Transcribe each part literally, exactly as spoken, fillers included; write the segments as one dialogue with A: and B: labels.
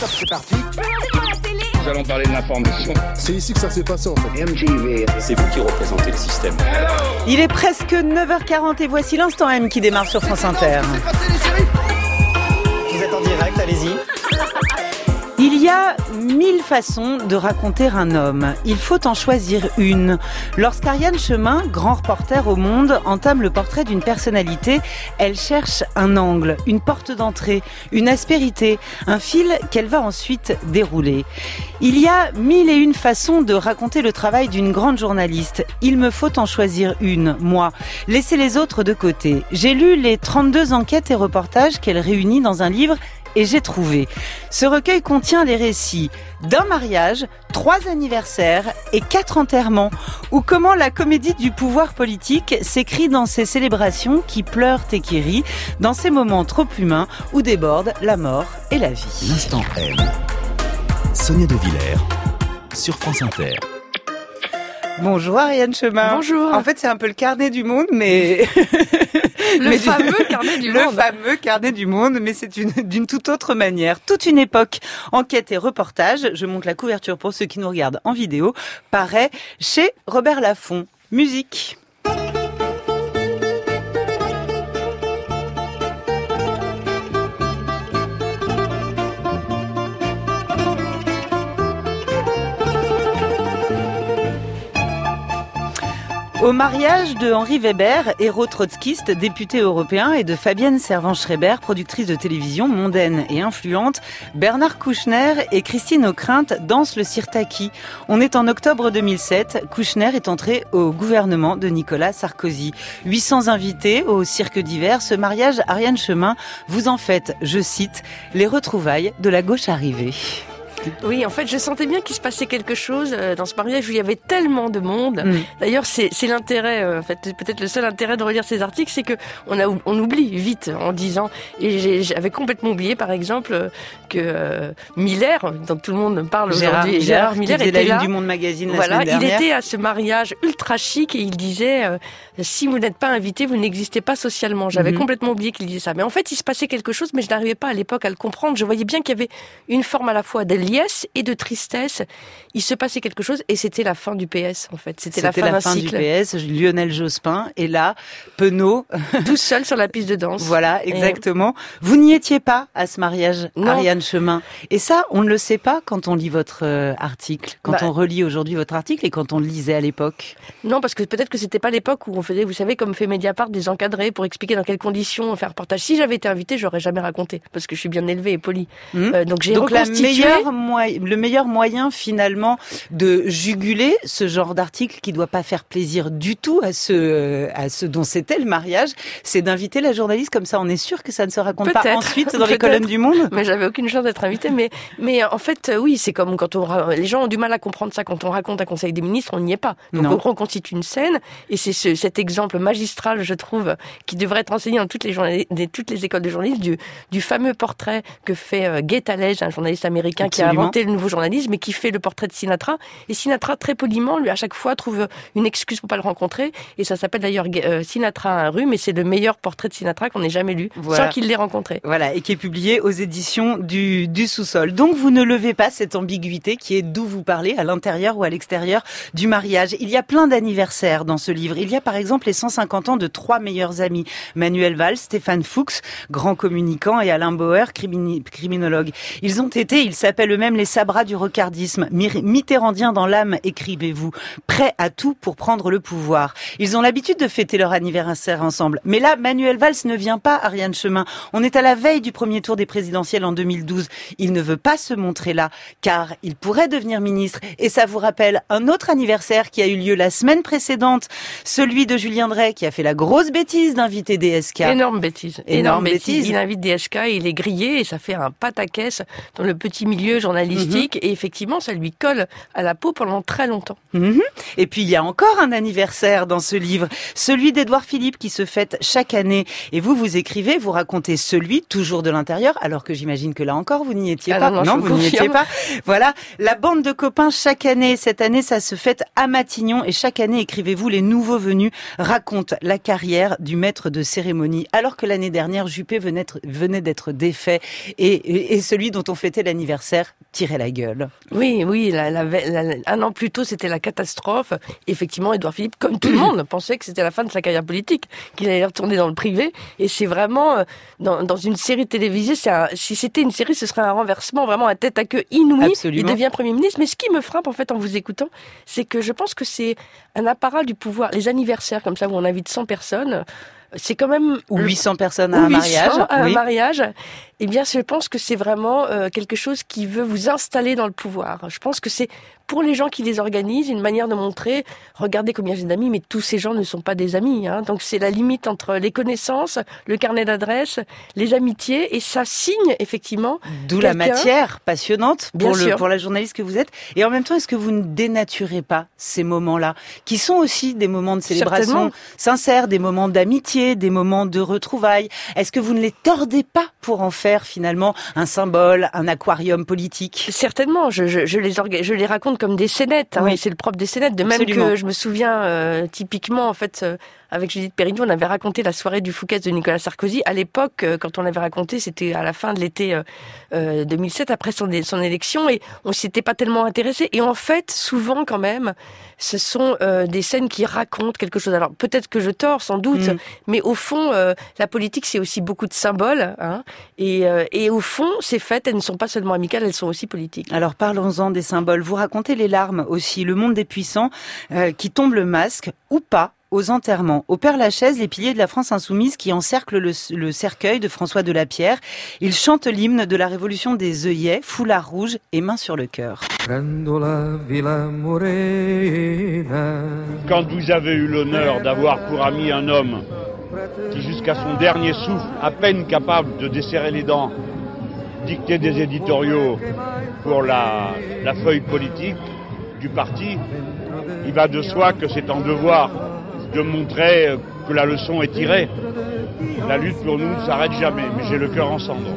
A: Top, c'est parti.
B: Nous allons parler de l'information.
A: C'est ici que ça s'est passé en fait.
B: M T V.
C: C'est vous qui représentez le système.
D: Il est presque neuf heures quarante et voici l'instant M qui démarre sur France Inter.
E: Vous êtes en direct, allez-y.
D: Il y a mille façons de raconter un homme. Il faut en choisir une. Lorsqu'Ariane Chemin, grand reporter au Monde, entame le portrait d'une personnalité, elle cherche un angle, une porte d'entrée, une aspérité, un fil qu'elle va ensuite dérouler. Il y a mille et une façons de raconter le travail d'une grande journaliste. Il me faut en choisir une, moi. Laissez les autres de côté. J'ai lu les trente-deux enquêtes et reportages qu'elle réunit dans un livre et j'ai trouvé. Ce recueil contient les récits d'un mariage, trois anniversaires et quatre enterrements, ou comment la comédie du pouvoir politique s'écrit dans ces célébrations qui pleurent et qui rient, dans ces moments trop humains où débordent la mort et la vie.
F: L'instant M. Sonia De Villers sur France Inter.
D: Bonjour Ariane Chemin.
G: Bonjour.
D: En fait, c'est un peu le carnet du monde, mais...
G: Le
D: mais
G: fameux
D: du...
G: carnet du
D: le
G: monde.
D: Le fameux carnet du monde, mais c'est une, d'une toute autre manière. Toute une époque, enquête et reportage, je monte la couverture pour ceux qui nous regardent en vidéo, paraît chez Robert Laffont. Musique. Au mariage de Henri Weber, héros trotskiste, député européen, et de Fabienne Servan-Schreiber, productrice de télévision mondaine et influente, Bernard Kouchner et Christine Ockrent dansent le sirtaki. On est en octobre deux mille sept. Kouchner est entré au gouvernement de Nicolas Sarkozy. huit cents invités au cirque d'hiver. Ce mariage, Ariane Chemin, vous en faites, je cite, les retrouvailles de la gauche arrivée.
G: Oui, en fait, je sentais bien qu'il se passait quelque chose dans ce mariage où il y avait tellement de monde. Mmh. D'ailleurs, c'est, c'est l'intérêt, en fait, peut-être le seul intérêt de relire ces articles, c'est que on a, on oublie vite en disant. Et j'ai, j'avais complètement oublié, par exemple, que euh, Miller, dont tout le monde parle
D: Gérard
G: aujourd'hui,
D: Miller,
G: Gérard Miller
D: qui
G: était
D: la
G: là.
D: Une du Monde Magazine la
G: voilà,
D: semaine dernière.
G: Il était à ce mariage ultra chic et il disait euh, si vous n'êtes pas invité, vous n'existez pas socialement. J'avais mmh. complètement oublié qu'il disait ça. Mais en fait, il se passait quelque chose, mais je n'arrivais pas à l'époque à le comprendre. Je voyais bien qu'il y avait une forme à la fois de liesse et de tristesse. Il se passait quelque chose et c'était la fin du P S en fait. C'était, c'était la fin
D: la
G: d'un
D: fin
G: cycle.
D: du P S. Lionel Jospin est là, penaud,
G: tout seul sur la piste de danse.
D: Voilà, exactement. Et... Vous n'y étiez pas à ce mariage, non. Ariane Chemin. Et ça, on ne le sait pas quand on lit votre euh, article, quand bah... on relit aujourd'hui votre article et quand on le lisait à l'époque.
G: Non, parce que peut-être que c'était pas l'époque où on faisait, vous savez, comme fait Mediapart, des encadrés pour expliquer dans quelles conditions on fait un reportage. Si j'avais été invitée, j'aurais jamais raconté parce que je suis bien élevée et polie. Mmh. Euh, donc j'ai
D: donc
G: reconstitué.
D: La meilleure moy... le meilleur moyen finalement de juguler ce genre d'article qui doit pas faire plaisir du tout à ceux, à ceux dont c'était le mariage, c'est d'inviter la journaliste, comme ça on est sûr que ça ne se raconte
G: Peut-être.
D: pas ensuite dans les colonnes du Monde.
G: Mais j'avais aucune chance d'être invitée, mais, mais en fait oui, c'est comme quand on, les gens ont du mal à comprendre ça, quand on raconte un conseil des ministres, on n'y est pas. Donc non. on reconstitue une scène et c'est ce, cet exemple magistral, je trouve, qui devrait être enseigné dans toutes les, journal... toutes les écoles de journalisme, du, du fameux portrait que fait euh, Guy Talley, un journaliste américain Absolument. Qui a inventé le nouveau journalisme et qui fait le portrait de Sinatra. Et Sinatra, très poliment, lui, à chaque fois, trouve une excuse pour pas le rencontrer. Et ça s'appelle d'ailleurs euh, Sinatra à un rhume, mais c'est le meilleur portrait de Sinatra qu'on ait jamais lu, voilà. sans qu'il l'ait rencontré.
D: Voilà, et qui est publié aux éditions du, du Sous-sol. Donc, vous ne levez pas cette ambiguïté qui est d'où vous parlez, à l'intérieur ou à l'extérieur du mariage. Il y a plein d'anniversaires dans ce livre. Il y a par exemple les cent cinquante ans de trois meilleurs amis. Manuel Valls, Stéphane Fuchs, grand communicant, et Alain Bauer, crimini- criminologue. Ils ont été, ils s'appellent eux-mêmes les Sabras du rocardisme. Mitterrandien dans l'âme, écrivez-vous, prêts à tout pour prendre le pouvoir. Ils ont l'habitude de fêter leur anniversaire ensemble. Mais là, Manuel Valls ne vient pas, Ariane Chemin. On est à la veille du premier tour des présidentielles en deux mille douze. Il ne veut pas se montrer là, car il pourrait devenir ministre. Et ça vous rappelle un autre anniversaire qui a eu lieu la semaine précédente, celui de Julien Drey, qui a fait la grosse bêtise d'inviter D S K.
G: Énorme bêtise.
D: Énorme, Énorme bêtise.
G: bêtise. Il invite D S K, il est grillé, et ça fait un pataquès dans le petit milieu journalistique journalistique, mmh. et effectivement, ça lui colle à la peau pendant très longtemps.
D: Mmh. Et puis, il y a encore un anniversaire dans ce livre, celui d'Édouard Philippe qui se fête chaque année. Et vous, vous écrivez, vous racontez celui, toujours de l'intérieur, alors que j'imagine que là encore, vous n'y étiez
G: ah
D: pas.
G: Non, non,
D: non vous n'y étiez pas. Voilà, la bande de copains chaque année. Cette année, ça se fête à Matignon. Et chaque année, écrivez-vous, les nouveaux venus racontent la carrière du maître de cérémonie. Alors que l'année dernière, Juppé venait, venait d'être défait et, et, et celui dont on fêtait l'anniversaire tirait la gueule.
G: Oui, oui, la, la, la, un an plus tôt, c'était la catastrophe. Effectivement, Édouard Philippe, comme tout le monde, pensait que c'était la fin de sa carrière politique, qu'il allait retourner dans le privé. Et c'est vraiment, dans, dans une série télévisée, c'est un, si c'était une série, ce serait un renversement, vraiment un tête à queue inouï.
D: Absolument.
G: Il devient Premier ministre. Mais ce qui me frappe, en fait, en vous écoutant, c'est que je pense que c'est un apparat du pouvoir. Les anniversaires, comme ça, où on invite cent personnes, c'est quand même...
D: Ou huit cents personnes à un mariage.
G: À
D: oui.
G: un mariage. Eh bien, je pense que c'est vraiment euh, quelque chose qui veut vous installer dans le pouvoir. Je pense que c'est, pour les gens qui les organisent, une manière de montrer, regardez combien j'ai d'amis, mais tous ces gens ne sont pas des amis. Hein. Donc, c'est la limite entre les connaissances, le carnet d'adresses, les amitiés, et ça signe, effectivement...
D: D'où la matière passionnante pour,
G: Bien
D: le,
G: sûr.
D: pour la journaliste que vous êtes. Et en même temps, est-ce que vous ne dénaturez pas ces moments-là, qui sont aussi des moments de célébration
G: Certainement.
D: sincère, des moments d'amitié, des moments de retrouvailles? Est-ce que vous ne les tordez pas pour en faire finalement un symbole, un aquarium politique?
G: Certainement, je, je, je, les, orga... je les raconte comme des scénettes, hein,
D: oui.
G: c'est le propre des scénettes, de même
D: Absolument.
G: que je me souviens euh, typiquement en fait... Euh, avec Judith Pérignon, on avait raconté la soirée du Fouquet's de Nicolas Sarkozy. À l'époque, quand on l'avait raconté, c'était à la fin de l'été euh, deux mille sept, après son, son élection, et on s'y était pas tellement intéressé. Et en fait, souvent quand même, ce sont euh, des scènes qui racontent quelque chose. Alors peut-être que je tords, sans doute, mmh. mais au fond, euh, la politique, c'est aussi beaucoup de symboles. Hein, et, euh, et au fond, ces fêtes, elles ne sont pas seulement amicales, elles sont aussi politiques.
D: Alors parlons-en des symboles. Vous racontez les larmes aussi, le monde des puissants euh, qui tombent le masque, ou pas, aux enterrements. Au Père-Lachaise, les piliers de la France insoumise qui encerclent le, le cercueil de François de la Pierre. Ils chantent l'hymne de la révolution des œillets, foulard rouge et main sur le cœur.
B: Quand vous avez eu l'honneur d'avoir pour ami un homme qui, jusqu'à son dernier souffle, à peine capable de desserrer les dents, dictait des éditoriaux pour la, la feuille politique du parti, il va de soi que c'est un devoir de montrer que la leçon est tirée. La lutte pour nous ne s'arrête jamais, mais j'ai le cœur en cendres.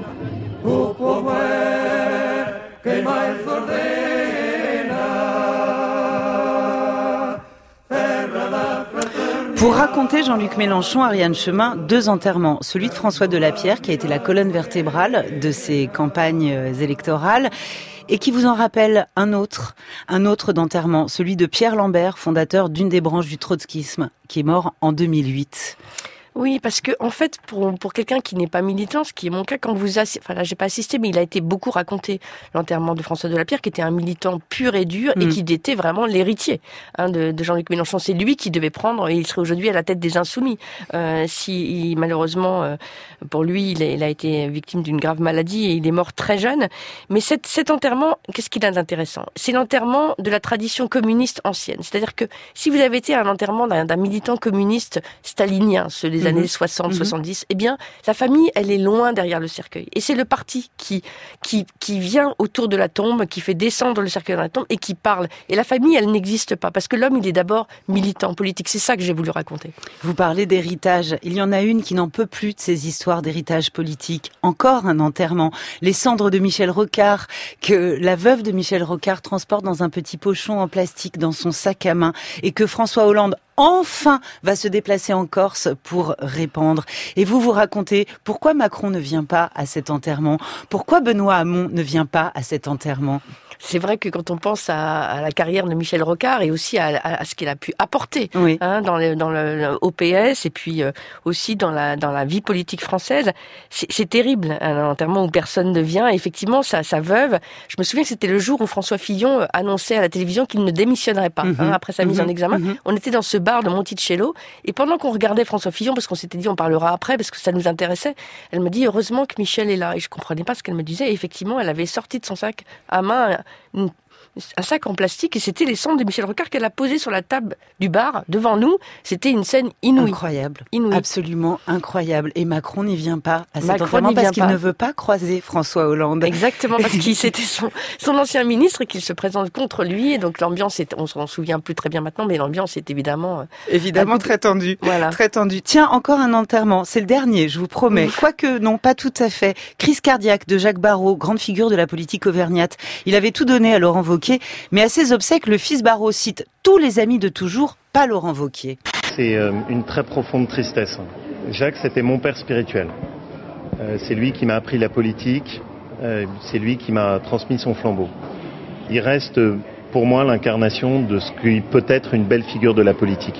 D: Pour raconter, Jean-Luc Mélenchon, Ariane Chemin, deux enterrements. Celui de François de la Pierre, qui a été la colonne vertébrale de ses campagnes électorales, et qui vous en rappelle un autre, un autre d'enterrement, celui de Pierre Lambert, fondateur d'une des branches du trotskisme, qui est mort en deux mille huit.
G: Oui, parce que en fait, pour pour quelqu'un qui n'est pas militant, ce qui est mon cas, quand vous assistez, enfin là, j'ai pas assisté, mais il a été beaucoup raconté l'enterrement de François de la Pierre, qui était un militant pur et dur mmh. et qui était vraiment l'héritier hein, de, de Jean-Luc Mélenchon. C'est lui qui devait prendre, et il serait aujourd'hui à la tête des Insoumis. Euh, si il, malheureusement, euh, pour lui, il a, il a été victime d'une grave maladie et il est mort très jeune. Mais cet, cet enterrement, qu'est-ce qu'il a d'intéressant ? C'est l'enterrement de la tradition communiste ancienne. C'est-à-dire que si vous avez été à un enterrement d'un, d'un militant communiste stalinien, ceux des années soixante, soixante-dix, mmh. eh bien, la famille, elle est loin derrière le cercueil. Et c'est le parti qui, qui, qui vient autour de la tombe, qui fait descendre le cercueil dans la tombe et qui parle. Et la famille, elle n'existe pas. Parce que l'homme, il est d'abord militant politique. C'est ça que j'ai voulu raconter.
D: Vous parlez d'héritage. Il y en a une qui n'en peut plus de ces histoires d'héritage politique. Encore un enterrement. Les cendres de Michel Rocard, que la veuve de Michel Rocard transporte dans un petit pochon en plastique dans son sac à main et que François Hollande enfin va se déplacer en Corse pour répandre. Et vous, vous racontez pourquoi Macron ne vient pas à cet enterrement, pourquoi Benoît Hamon ne vient pas à cet enterrement.
G: C'est vrai que quand on pense à, à la carrière de Michel Rocard et aussi à, à, à ce qu'il a pu apporter
D: oui.
G: hein, dans, le, dans le, le O P S et puis euh, aussi dans la, dans la vie politique française, c'est, c'est terrible, un enterrement où personne ne vient. Et effectivement, sa, sa veuve, je me souviens que c'était le jour où François Fillon annonçait à la télévision qu'il ne démissionnerait pas mmh, hein, après sa mise mmh, en examen. Mmh. On était dans ce bar de Monticello et pendant qu'on regardait François Fillon, parce qu'on s'était dit on parlera après parce que ça nous intéressait, elle me dit heureusement que Michel est là. Et je comprenais pas ce qu'elle me disait. Et effectivement, elle avait sorti de son sac à main une un sac en plastique et c'était les cendres de Michel Rocard qu'elle a posé sur la table du bar devant nous. C'était une scène inouïe.
D: Incroyable.
G: Inouïe.
D: Absolument incroyable. Et Macron n'y vient pas à cet
G: Macron
D: enterrement
G: n'y
D: parce
G: vient
D: qu'il
G: pas.
D: ne veut pas croiser François Hollande.
G: Exactement, parce qu'il c'était son, son ancien ministre et qu'il se présente contre lui. Et donc l'ambiance, est, on s'en souvient plus très bien maintenant, mais l'ambiance est évidemment... Euh,
D: évidemment très tendue.
G: Voilà.
D: Très tendue. Tiens, encore un enterrement. C'est le dernier, je vous promets. Quoique, non, pas tout à fait. Crise cardiaque de Jacques Barrot, grande figure de la politique auvergnate. Il avait tout donné à Laurent Wauquiez, mais à ses obsèques, le fils Barrot cite tous les amis de toujours, pas Laurent Wauquiez.
A: C'est euh, une très profonde tristesse. Jacques, c'était mon père spirituel. Euh, c'est lui qui m'a appris la politique, euh, c'est lui qui m'a transmis son flambeau. Il reste pour moi l'incarnation de ce qui peut être une belle figure de la politique.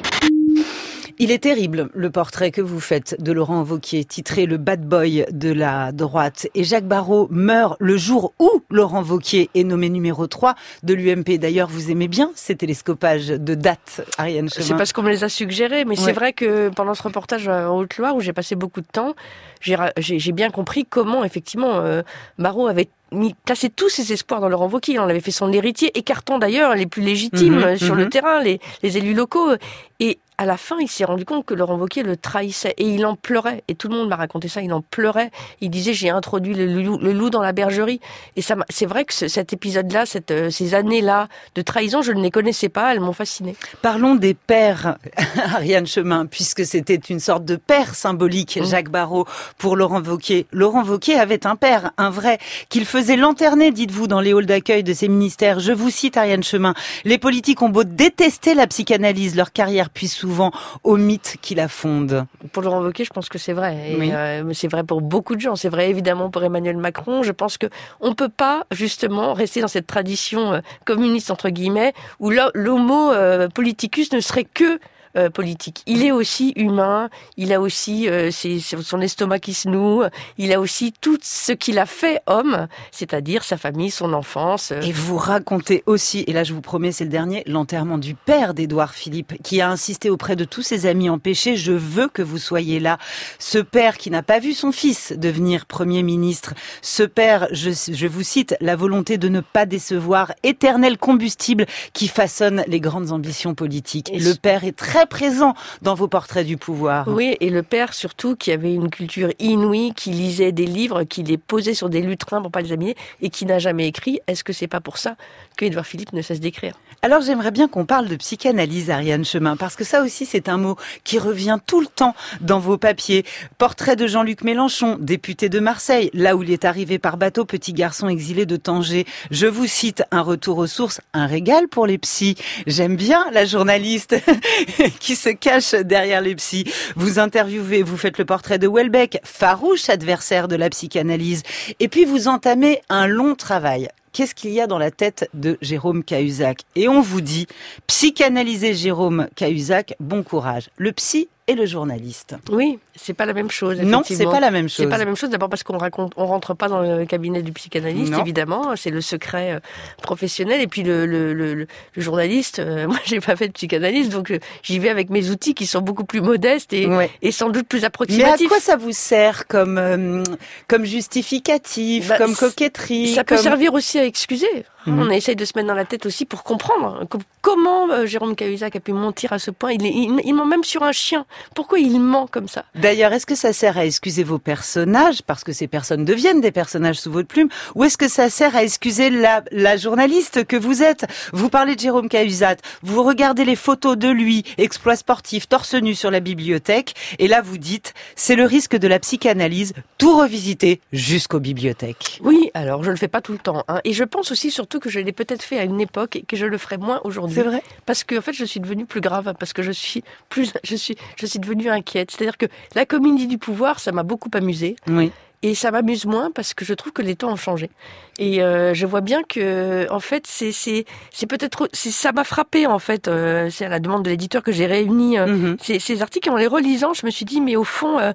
D: Il est terrible, le portrait que vous faites de Laurent Wauquiez, titré le bad boy de la droite. Et Jacques Barrot meurt le jour où Laurent Wauquiez est nommé numéro trois de l'U M P. D'ailleurs, vous aimez bien ces télescopages de dates, Ariane Chemin.
G: C'est parce qu'on me les a suggérés, mais ouais. C'est vrai que pendant ce reportage en Haute-Loire, où j'ai passé beaucoup de temps, j'ai, j'ai, j'ai bien compris comment, effectivement, euh, Barrot avait mis, placé tous ses espoirs dans Laurent Wauquiez. Il en avait fait son héritier, écartant d'ailleurs les plus légitimes mmh, sur mmh. le terrain, les, les élus locaux. Et à la fin, il s'est rendu compte que Laurent Wauquiez le trahissait et il en pleurait. Et tout le monde m'a raconté ça, il en pleurait. Il disait, j'ai introduit le loup, le loup dans la bergerie. Et ça, c'est vrai que ce, cet épisode-là, cette, euh, ces années-là de trahison, je ne les connaissais pas, elles m'ont fascinée.
D: Parlons des pères, Ariane Chemin, puisque c'était une sorte de père symbolique, mmh. Jacques Barrot, pour Laurent Wauquiez. Laurent Wauquiez avait un père, un vrai, qu'il faisait lanterner, dites-vous, dans les halls d'accueil de ses ministères. Je vous cite, Ariane Chemin, les politiques ont beau détester la psychanalyse, leur carrière puisse souvent au mythe qui la fonde.
G: Pour Laurent Wauquiez, je pense que c'est vrai. Et
D: oui.
G: euh, c'est vrai pour beaucoup de gens. C'est vrai évidemment pour Emmanuel Macron. Je pense que on peut pas justement rester dans cette tradition euh, communiste entre guillemets où l'homo euh, politicus ne serait que Euh, politique. Il est aussi humain, il a aussi euh, ses, son estomac qui se noue, il a aussi tout ce qu'il a fait homme, c'est-à-dire sa famille, son enfance. Euh.
D: Et vous racontez aussi, et là je vous promets c'est le dernier, l'enterrement du père d'Édouard Philippe, qui a insisté auprès de tous ses amis empêchés, je veux que vous soyez là. Ce père qui n'a pas vu son fils devenir Premier ministre, ce père, je, je vous cite, la volonté de ne pas décevoir, éternel combustible qui façonne les grandes ambitions politiques. Et le père est très présent dans vos portraits du pouvoir.
G: Oui, et le père surtout qui avait une culture inouïe, qui lisait des livres, qui les posait sur des lutrins pour pas les abîmer et qui n'a jamais écrit. Est-ce que c'est pas pour ça que Édouard Philippe ne cesse d'écrire ?
D: Alors j'aimerais bien qu'on parle de psychanalyse, Ariane Chemin, parce que ça aussi c'est un mot qui revient tout le temps dans vos papiers. Portrait de Jean-Luc Mélenchon, député de Marseille, là où il est arrivé par bateau, petit garçon exilé de Tanger. Je vous cite, un retour aux sources, un régal pour les psys. J'aime bien la journaliste qui se cache derrière les psys. Vous interviewez, vous faites le portrait de Houellebecq, farouche adversaire de la psychanalyse. Et puis vous entamez un long travail. Qu'est-ce qu'il y a dans la tête de Jérôme Cahuzac ? Et on vous dit, psychanalyser Jérôme Cahuzac, bon courage. Le psy et le journaliste.
G: Oui, c'est pas la même chose.
D: Non, c'est pas la même chose.
G: C'est pas la même chose. D'abord parce qu'on raconte, on rentre pas dans le cabinet du psychanalyste, non. Évidemment. C'est le secret euh, professionnel. Et puis le, le, le, le journaliste, euh, moi j'ai pas fait de psychanalyse, donc euh, j'y vais avec mes outils qui sont beaucoup plus modestes et, ouais. et sans doute plus approximatifs.
D: Mais à quoi ça vous sert comme euh, comme justificatif, bah, comme coquetterie ?
G: Ça
D: comme...
G: peut servir aussi à excuser. Mmh. On essaye de se mettre dans la tête aussi pour comprendre comment euh, Jérôme Cahuzac a pu mentir à ce point. Il, est, il, il ment même sur un chien. Pourquoi il ment comme ça ?
D: D'ailleurs, est-ce que ça sert à excuser vos personnages, parce que ces personnes deviennent des personnages sous votre plume, ou est-ce que ça sert à excuser la, la journaliste que vous êtes ? Vous parlez de Jérôme Cahuzac, vous regardez les photos de lui, exploit sportif, torse nu sur la bibliothèque, et là vous dites, c'est le risque de la psychanalyse, tout revisiter jusqu'aux bibliothèques.
G: Oui, alors je le fais pas tout le temps, hein, et je pense aussi surtout que je l'ai peut-être fait à une époque et que je le ferai moins aujourd'hui.
D: C'est vrai ?
G: Parce que en fait, je suis devenue plus grave, parce que je suis plus, je suis, je suis devenue inquiète. C'est-à-dire que la comédie du pouvoir, ça m'a beaucoup amusée.
D: Oui.
G: Et ça m'amuse moins parce que je trouve que les temps ont changé. Et euh, je vois bien que, en fait, c'est c'est c'est peut-être c'est, ça m'a frappé en fait. Euh, c'est à la demande de l'éditeur que j'ai réuni euh, mm-hmm. ces, ces articles. Et en les relisant, je me suis dit, mais au fond. Euh,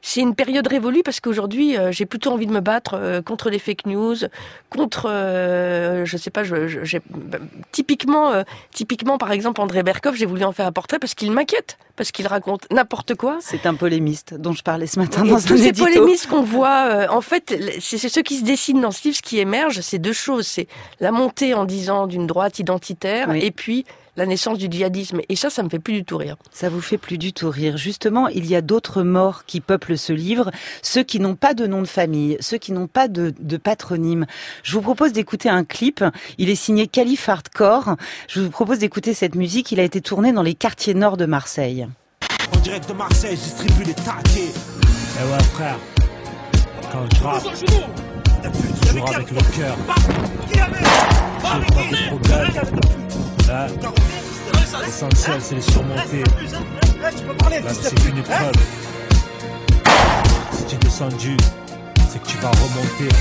G: c'est une période révolue parce qu'aujourd'hui, euh, j'ai plutôt envie de me battre euh, contre les fake news, contre, euh, je sais pas, je, je, j'ai, bah, typiquement, euh, typiquement, par exemple, André Berkoff, j'ai voulu en faire un portrait parce qu'il m'inquiète, parce qu'il raconte n'importe quoi.
D: C'est un polémiste dont je parlais ce matin
G: Et
D: dans
G: tous
D: un
G: ces
D: édito.
G: polémistes qu'on voit, euh, en fait, c'est, c'est ceux qui se dessinent dans ce livre, ce qui émerge, c'est deux choses. C'est la montée en dix ans d'une droite identitaire, oui. et puis la naissance du djihadisme. Et ça, ça me fait plus du tout rire.
D: Ça vous fait plus du tout rire. Justement, il y a d'autres morts qui peuplent ce livre, ceux qui n'ont pas de nom de famille, ceux qui n'ont pas de, de patronyme. Je vous propose d'écouter un clip. Il est signé Calif Hardcore. Je vous propose d'écouter cette musique. Il a été tourné dans les quartiers nord de Marseille.
E: En direct de Marseille, je distribue les taquets.
H: Eh ouais, frère, quand je rappe, toujours avec le cœur. J'ai pas de problème. Là, l'essentiel, c'est les surmonter. Là, c'est qu'une épreuve. Si tu es descendu, c'est que tu vas remonter.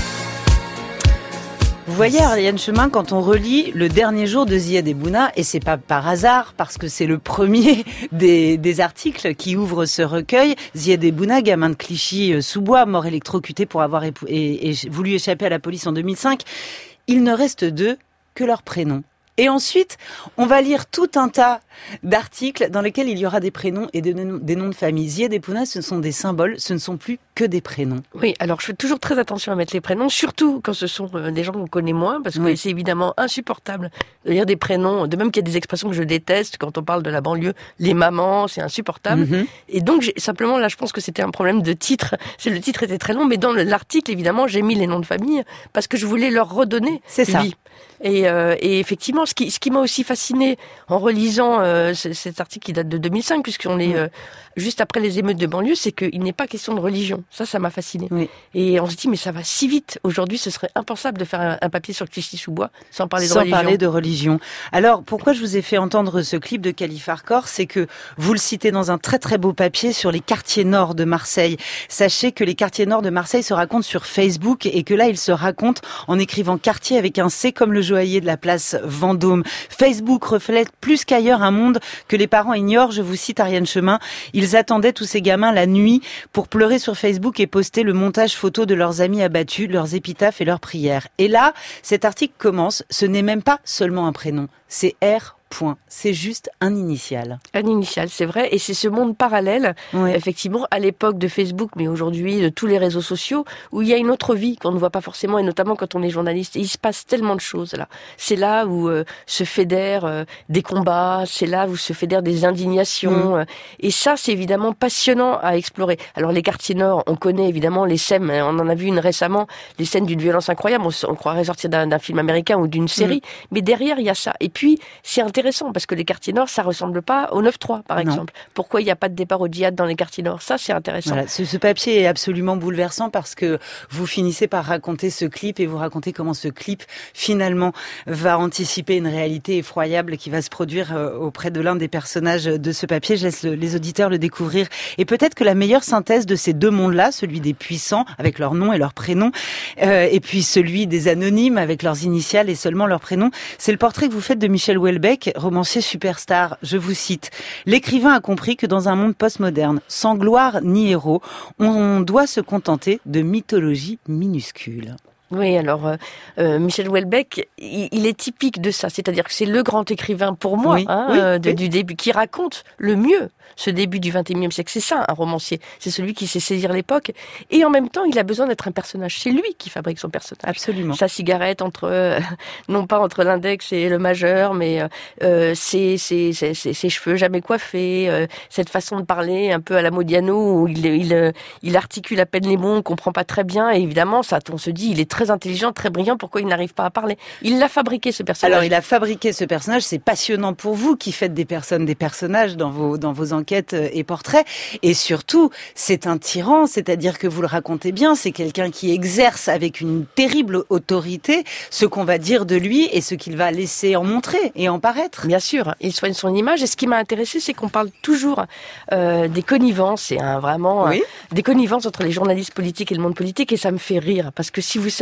D: Vous voyez, Ariane Chemin, quand on relit Le dernier jour de Ziad Ebouna, et c'est pas par hasard, parce que c'est le premier des, des articles qui ouvre ce recueil, Ziad Ebouna, gamin de Clichy-sous-Bois, mort électrocuté pour avoir épou- et, et voulu échapper à la police en deux mille cinq, il ne reste d'eux que leur prénom. Et ensuite, on va lire tout un tas d'articles dans lesquels il y aura des prénoms et des noms, des noms de famille. Ziad Ebouna, ce sont des symboles, ce ne sont plus que des prénoms.
G: Oui, alors je fais toujours très attention à mettre les prénoms, surtout quand ce sont des gens qu'on connaît moins, parce que oui. c'est évidemment insupportable de lire des prénoms, de même qu'il y a des expressions que je déteste, quand on parle de la banlieue, les mamans, c'est insupportable. Mm-hmm. Et donc, j'ai, simplement, là, je pense que c'était un problème de titre. C'est, le titre était très long, mais dans l'article, évidemment, j'ai mis les noms de famille, parce que je voulais leur redonner
D: c'est ça.
G: vie. Et, euh, et effectivement, ce qui, ce qui m'a aussi fasciné en relisant euh, cet article qui date de deux mille cinq, puisqu'on est euh, juste après les émeutes de banlieue, c'est qu'il n'est pas question de religion. Ça, ça m'a fasciné. Oui. Et on se dit, mais ça va si vite. Aujourd'hui, ce serait impensable de faire un, un papier sur Clichy-sous-Bois sans parler de
D: sans
G: religion.
D: Sans parler de religion. Alors, pourquoi je vous ai fait entendre ce clip de Calif Hardcore, c'est que vous le citez dans un très très beau papier sur les quartiers nord de Marseille. Sachez que les quartiers nord de Marseille se racontent sur Facebook et que là, ils se racontent en écrivant quartier avec un C comme le joaillier de la place Vendôme. Facebook reflète plus qu'ailleurs un monde que les parents ignorent. Je vous cite Ariane Chemin. Ils attendaient tous ces gamins la nuit pour pleurer sur Facebook et poster le montage photo de leurs amis abattus, leurs épitaphes et leurs prières. Et là, cet article commence. Ce n'est même pas seulement un prénom. C'est R. Point. C'est juste un initial.
G: Un initial, c'est vrai. Et c'est ce monde parallèle, oui. effectivement, à l'époque de Facebook, mais aujourd'hui de tous les réseaux sociaux, où il y a une autre vie qu'on ne voit pas forcément, et notamment quand on est journaliste. Et il se passe tellement de choses là. C'est là où euh, se fédèrent euh, des combats, c'est là où se fédèrent des indignations. Mmh. Et ça, c'est évidemment passionnant à explorer. Alors les quartiers nord, on connaît évidemment les scènes, on en a vu une récemment, les scènes d'une violence incroyable, on, on croirait sortir d'un, d'un film américain ou d'une série. Mmh. Mais derrière, il y a ça. Et puis, c'est intéressant parce que les quartiers nord, ça ressemble pas au neuf trois, par exemple. Non. Pourquoi il n'y a pas de départ au djihad dans les quartiers nord? Ça, c'est intéressant.
D: Voilà. Ce, ce papier est absolument bouleversant parce que vous finissez par raconter ce clip et vous racontez comment ce clip, finalement, va anticiper une réalité effroyable qui va se produire auprès de l'un des personnages de ce papier. Je laisse le, les auditeurs le découvrir. Et peut-être que la meilleure synthèse de ces deux mondes-là, celui des puissants, avec leur nom et leur prénom, euh, et puis celui des anonymes, avec leurs initiales et seulement leur prénom, c'est le portrait que vous faites de Michel Houellebecq, romancier superstar. Je vous cite. L'écrivain a compris que dans un monde postmoderne, sans gloire ni héros, on doit se contenter de mythologies minuscules.
G: Oui, alors euh, euh, Michel Houellebecq, il, il est typique de ça, c'est-à-dire que c'est le grand écrivain pour moi, oui, hein, oui, euh, de, oui. du début, qui raconte le mieux ce début du vingt et unième siècle. C'est ça, un romancier. C'est celui qui sait saisir l'époque. Et en même temps, il a besoin d'être un personnage. C'est lui qui fabrique son personnage.
D: Absolument.
G: Sa cigarette entre, euh, non pas entre l'index et le majeur, mais euh, ses, ses, ses, ses, ses cheveux jamais coiffés, euh, cette façon de parler un peu à la Modiano, où il, il, il articule à peine les mots, on comprend pas très bien. Et évidemment, ça, on se dit, il est très intelligent, très brillant, pourquoi il n'arrive pas à parler? Il l'a fabriqué, ce personnage.
D: Alors, il a fabriqué ce personnage. C'est passionnant pour vous qui faites des personnes, des personnages dans vos, dans vos enquêtes et portraits. Et surtout, c'est un tyran, c'est-à-dire que vous le racontez bien, c'est quelqu'un qui exerce avec une terrible autorité ce qu'on va dire de lui et ce qu'il va laisser en montrer et en paraître.
G: Bien sûr, il soigne son image. Et ce qui m'a intéressé, c'est qu'on parle toujours euh, des connivences, et hein, vraiment oui. euh, des connivences entre les journalistes politiques et le monde politique. Et ça me fait rire, parce que si vous saviez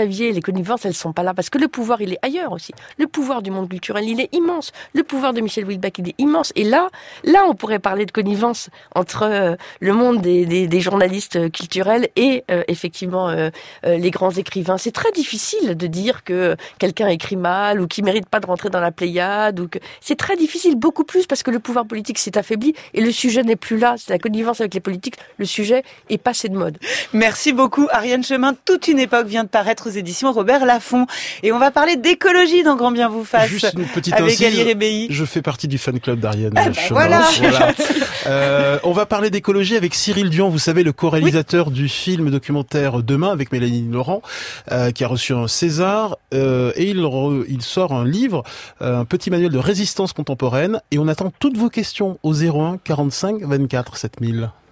G: Xavier, les connivences, elles sont pas là parce que le pouvoir, il est ailleurs aussi. Le pouvoir du monde culturel, il est immense. Le pouvoir de Michel Houellebecq, il est immense. Et là, là, on pourrait parler de connivence entre euh, le monde des, des, des journalistes culturels et euh, effectivement euh, euh, les grands écrivains. C'est très difficile de dire que quelqu'un écrit mal ou qu'il mérite pas de rentrer dans la Pléiade ou que c'est très difficile, beaucoup plus parce que le pouvoir politique s'est affaibli et le sujet n'est plus là. C'est la connivence avec les politiques. Le sujet est passé de mode.
D: Merci beaucoup, Ariane Chemin. Toute une époque vient de paraître aux éditions Robert Laffont. Et on va parler d'écologie dans Grand Bien vous fasse.
I: Juste une petite
D: avec
I: incise,
D: Ali Rébéi.
I: Je fais partie du fan club d'Ariane
D: ah bah
I: Chemin.
D: Voilà.
I: voilà. euh, on va parler d'écologie avec Cyril Dion, vous savez, le co-réalisateur oui. du film documentaire Demain avec Mélanie Laurent, euh, qui a reçu un César. Euh, et il, re, il sort un livre, euh, un petit manuel de résistance contemporaine. Et on attend toutes vos questions au zéro un quarante-cinq vingt-quatre sept mille.